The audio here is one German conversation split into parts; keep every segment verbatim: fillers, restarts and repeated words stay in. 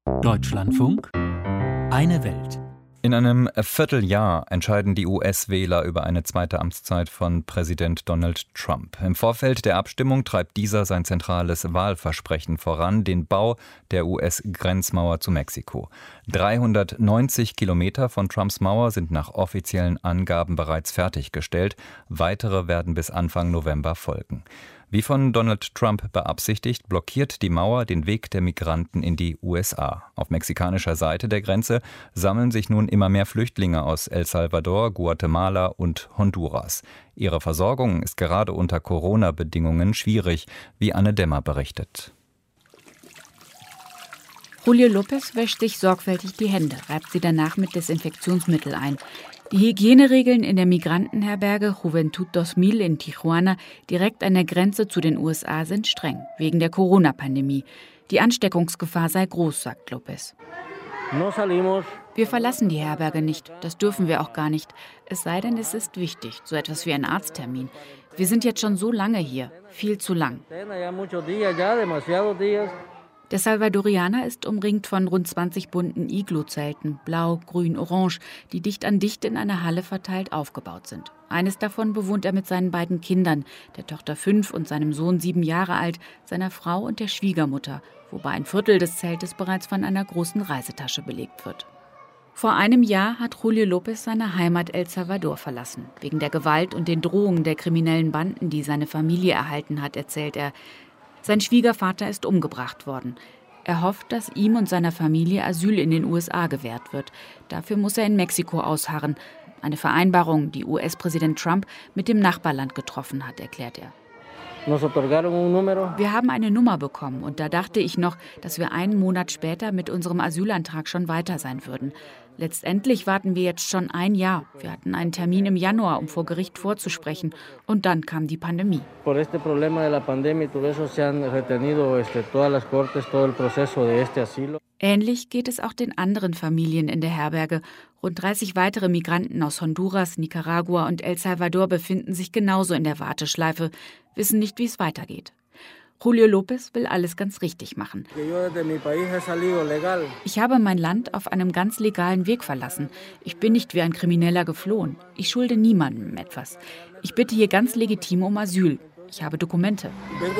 Deutschlandfunk, eine Welt. In einem Vierteljahr entscheiden die U S-Wähler über eine zweite Amtszeit von Präsident Donald Trump. Im Vorfeld der Abstimmung treibt dieser sein zentrales Wahlversprechen voran, den Bau der U S-Grenzmauer zu Mexiko. dreihundertneunzig Kilometer von Trumps Mauer sind nach offiziellen Angaben bereits fertiggestellt. Weitere werden bis Anfang November folgen. Wie von Donald Trump beabsichtigt, blockiert die Mauer den Weg der Migranten in die U S A. Auf mexikanischer Seite der Grenze sammeln sich nun immer mehr Flüchtlinge aus El Salvador, Guatemala und Honduras. Ihre Versorgung ist gerade unter Corona-Bedingungen schwierig, wie Anne Dämmer berichtet. Julio López wäscht sich sorgfältig die Hände, reibt sie danach mit Desinfektionsmittel ein. Die Hygieneregeln in der Migrantenherberge Juventud zweitausend in Tijuana direkt an der Grenze zu den U S A sind streng, wegen der Corona-Pandemie. Die Ansteckungsgefahr sei groß, sagt López. Wir verlassen die Herberge nicht, das dürfen wir auch gar nicht. Es sei denn, es ist wichtig, so etwas wie ein Arzttermin. Wir sind jetzt schon so lange hier, viel zu lang. Der Salvadorianer ist umringt von rund zwanzig bunten Iglu-Zelten, blau, grün, orange, die dicht an dicht in einer Halle verteilt aufgebaut sind. Eines davon bewohnt er mit seinen beiden Kindern, der Tochter fünf und seinem Sohn sieben Jahre alt, seiner Frau und der Schwiegermutter, wobei ein Viertel des Zeltes bereits von einer großen Reisetasche belegt wird. Vor einem Jahr hat Julio López seine Heimat El Salvador verlassen. Wegen der Gewalt und den Drohungen der kriminellen Banden, die seine Familie erhalten hat, erzählt er. Sein Schwiegervater ist umgebracht worden. Er hofft, dass ihm und seiner Familie Asyl in den U S A gewährt wird. Dafür muss er in Mexiko ausharren. Eine Vereinbarung, die U S-Präsident Trump mit dem Nachbarland getroffen hat, erklärt er. Wir haben eine Nummer bekommen und da dachte ich noch, dass wir einen Monat später mit unserem Asylantrag schon weiter sein würden. Letztendlich warten wir jetzt schon ein Jahr. Wir hatten einen Termin im Januar, um vor Gericht vorzusprechen. Und dann kam die Pandemie. Ähnlich geht es auch den anderen Familien in der Herberge. Rund dreißig weitere Migranten aus Honduras, Nicaragua und El Salvador befinden sich genauso in der Warteschleife, wissen nicht, wie es weitergeht. Julio López will alles ganz richtig machen. Ich habe mein Land auf einem ganz legalen Weg verlassen. Ich bin nicht wie ein Krimineller geflohen. Ich schulde niemandem etwas. Ich bitte hier ganz legitim um Asyl. Ich habe Dokumente.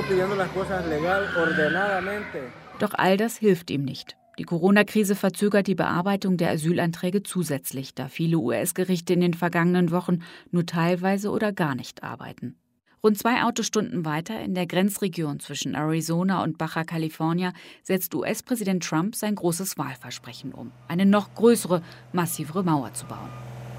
Doch all das hilft ihm nicht. Die Corona-Krise verzögert die Bearbeitung der Asylanträge zusätzlich, da viele U S-Gerichte in den vergangenen Wochen nur teilweise oder gar nicht arbeiten. Rund zwei Autostunden weiter in der Grenzregion zwischen Arizona und Baja California setzt U S-Präsident Trump sein großes Wahlversprechen um, eine noch größere, massivere Mauer zu bauen.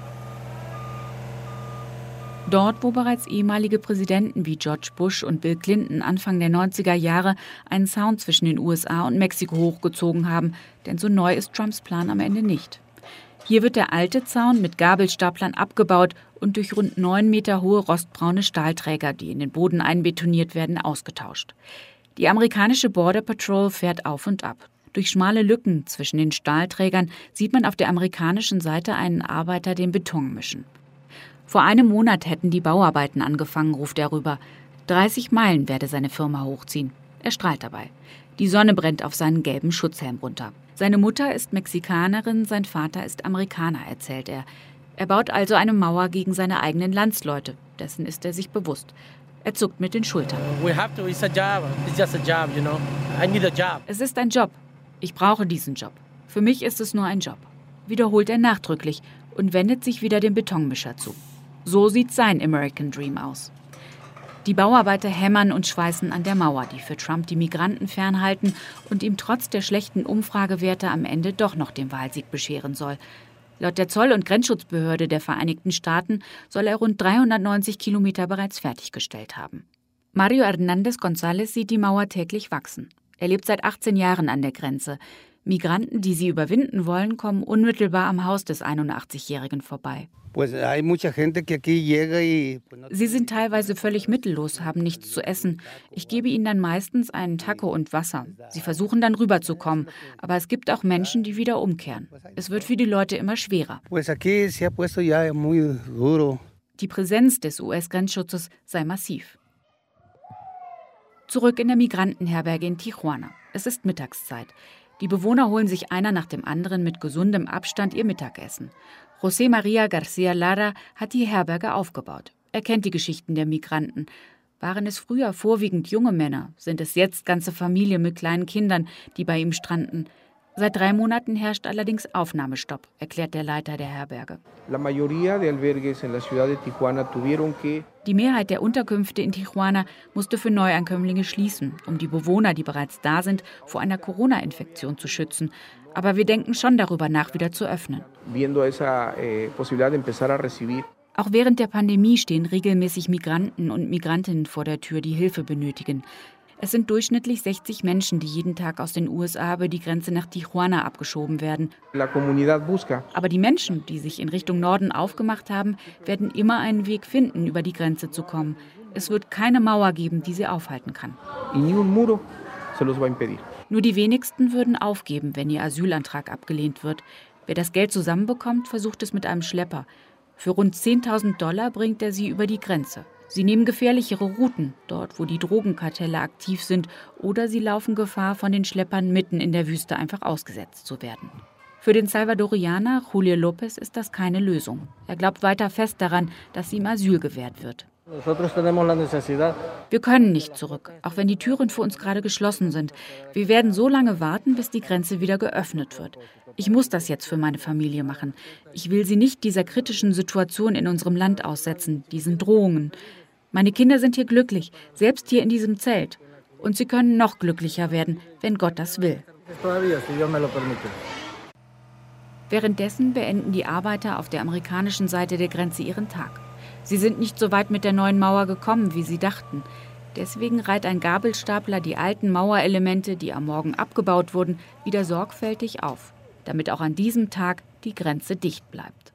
Dort, wo bereits ehemalige Präsidenten wie George Bush und Bill Clinton Anfang der neunziger Jahre einen Zaun zwischen den U S A und Mexiko hochgezogen haben, denn so neu ist Trumps Plan am Ende nicht. Hier wird der alte Zaun mit Gabelstaplern abgebaut und durch rund neun Meter hohe rostbraune Stahlträger, die in den Boden einbetoniert werden, ausgetauscht. Die amerikanische Border Patrol fährt auf und ab. Durch schmale Lücken zwischen den Stahlträgern sieht man auf der amerikanischen Seite einen Arbeiter den Beton mischen. Vor einem Monat hätten die Bauarbeiten angefangen, ruft er rüber. dreißig Meilen werde seine Firma hochziehen. Er strahlt dabei. Die Sonne brennt auf seinen gelben Schutzhelm runter. Seine Mutter ist Mexikanerin, sein Vater ist Amerikaner, erzählt er. Er baut also eine Mauer gegen seine eigenen Landsleute. Dessen ist er sich bewusst. Er zuckt mit den Schultern. Es ist ein Job. Ich brauche diesen Job. Für mich ist es nur ein Job, wiederholt er nachdrücklich und wendet sich wieder dem Betonmischer zu. So sieht sein American Dream aus. Die Bauarbeiter hämmern und schweißen an der Mauer, die für Trump die Migranten fernhalten und ihm trotz der schlechten Umfragewerte am Ende doch noch den Wahlsieg bescheren soll. Laut der Zoll- und Grenzschutzbehörde der Vereinigten Staaten soll er rund dreihundertneunzig Kilometer bereits fertiggestellt haben. Mario Hernández González sieht die Mauer täglich wachsen. Er lebt seit achtzehn Jahren an der Grenze. Migranten, die sie überwinden wollen, kommen unmittelbar am Haus des einundachtzigjährigen vorbei. Sie sind teilweise völlig mittellos, haben nichts zu essen. Ich gebe ihnen dann meistens einen Taco und Wasser. Sie versuchen dann rüberzukommen, aber es gibt auch Menschen, die wieder umkehren. Es wird für die Leute immer schwerer. Die Präsenz des U S-Grenzschutzes sei massiv. Zurück in der Migrantenherberge in Tijuana. Es ist Mittagszeit. Die Bewohner holen sich einer nach dem anderen mit gesundem Abstand ihr Mittagessen. José María García Lara hat die Herberge aufgebaut. Er kennt die Geschichten der Migranten. Waren es früher vorwiegend junge Männer, sind es jetzt ganze Familien mit kleinen Kindern, die bei ihm stranden. Seit drei Monaten herrscht allerdings Aufnahmestopp, erklärt der Leiter der Herberge. Die Mehrheit der Unterkünfte in Tijuana musste für Neuankömmlinge schließen, um die Bewohner, die bereits da sind, vor einer Corona-Infektion zu schützen. Aber wir denken schon darüber nach, wieder zu öffnen. Auch während der Pandemie stehen regelmäßig Migranten und Migrantinnen vor der Tür, die Hilfe benötigen. Es sind durchschnittlich sechzig Menschen, die jeden Tag aus den U S A über die Grenze nach Tijuana abgeschoben werden. Aber die Menschen, die sich in Richtung Norden aufgemacht haben, werden immer einen Weg finden, über die Grenze zu kommen. Es wird keine Mauer geben, die sie aufhalten kann. Nur die wenigsten würden aufgeben, wenn ihr Asylantrag abgelehnt wird. Wer das Geld zusammenbekommt, versucht es mit einem Schlepper. Für rund zehntausend Dollar bringt er sie über die Grenze. Sie nehmen gefährlichere Routen, dort wo die Drogenkartelle aktiv sind, oder sie laufen Gefahr, von den Schleppern mitten in der Wüste einfach ausgesetzt zu werden. Für den Salvadorianer Julio López ist das keine Lösung. Er glaubt weiter fest daran, dass ihm Asyl gewährt wird. Wir können nicht zurück, auch wenn die Türen für uns gerade geschlossen sind. Wir werden so lange warten, bis die Grenze wieder geöffnet wird. Ich muss das jetzt für meine Familie machen. Ich will sie nicht dieser kritischen Situation in unserem Land aussetzen, diesen Drohungen. Meine Kinder sind hier glücklich, selbst hier in diesem Zelt. Und sie können noch glücklicher werden, wenn Gott das will. Währenddessen beenden die Arbeiter auf der amerikanischen Seite der Grenze ihren Tag. Sie sind nicht so weit mit der neuen Mauer gekommen, wie sie dachten. Deswegen reiht ein Gabelstapler die alten Mauerelemente, die am Morgen abgebaut wurden, wieder sorgfältig auf, damit auch an diesem Tag die Grenze dicht bleibt.